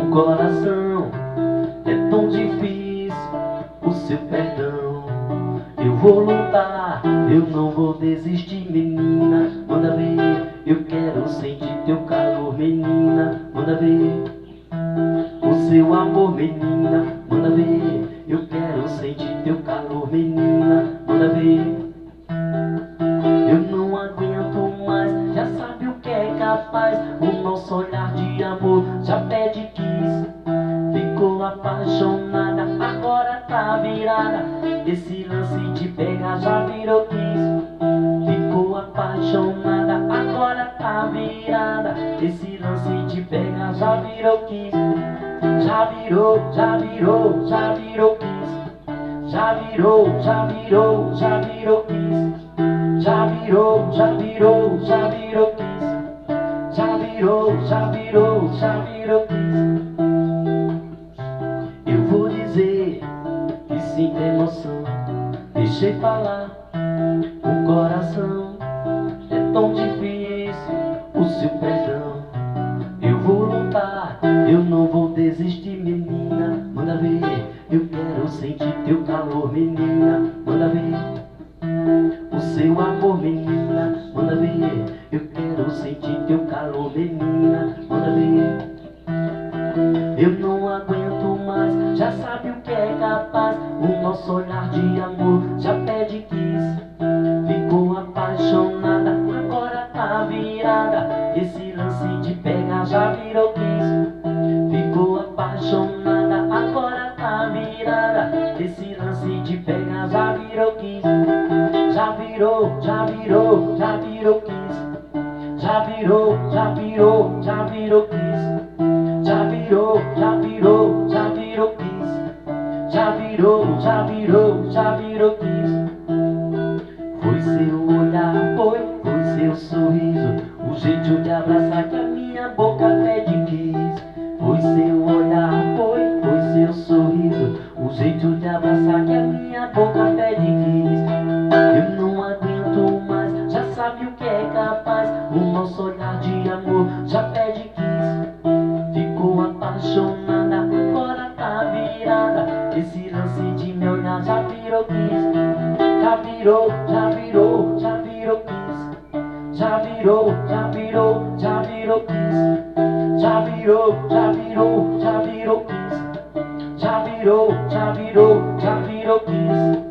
o coração. É tão difícil o seu perdão. Eu vou lutar, eu não vou desistir, menina. Manda ver, eu quero sentir teu calor, menina. Manda ver o seu amor, menina. Manda ver, eu quero sentir teu calor, menina. Manda ver. Eu não aguento mais, já sabe o que é capaz. O nosso olhar de amor já pede quis. Ficou apaixonada, agora tá virada. Esse lance de pegar já virou quis. Ficou apaixonada, agora tá virada. Esse lance de pegar já virou quis. Já virou, já virou, já virou quis. Já virou, já virou, já virou quis. Já virou, já virou, já virou quis. Já virou, já virou, já virou quis. Eu vou dizer que sinto emoção. Deixei falar o coração. É tão difícil o seu perdão. Eu vou lutar, eu não vou desistir, menina. Manda ver, eu quero sentir teu calor, menina. Manda ver o seu amor, menina. Manda ver, eu quero sentir teu calor, menina. Manda ver. Eu não aguento mais, já sabe o que é capaz. O nosso olhar de amor já pede quis. Ficou apaixonada, agora tá virada. Esse lance de pegar já virou quis. Ficou apaixonada, agora tá virada. Esse lance de pegar já virou quis. Já virou, já virou, já virou quis. Já virou, já virou, já virou quis. Já virou, já virou, já virou quis. Já virou, já virou, já virou quis. Foi seu olhar, foi seu sorriso, o jeito de abraçar que a minha boca pede quis. Foi seu olhar, foi seu sorriso, o jeito de abraçar que a minha boca pede quis. Eu não aguento mais, já sabe o que é capaz. O nosso olhar de amor já pede quis. Ficou apaixonada, agora tá virada. Esse lance de me olhar já virou quis. Já virou, já virou, já virou quis. Já virou, já virou, já virou quis. Já virou, já virou, já virou quis. Já virou, já virou, já virou quis.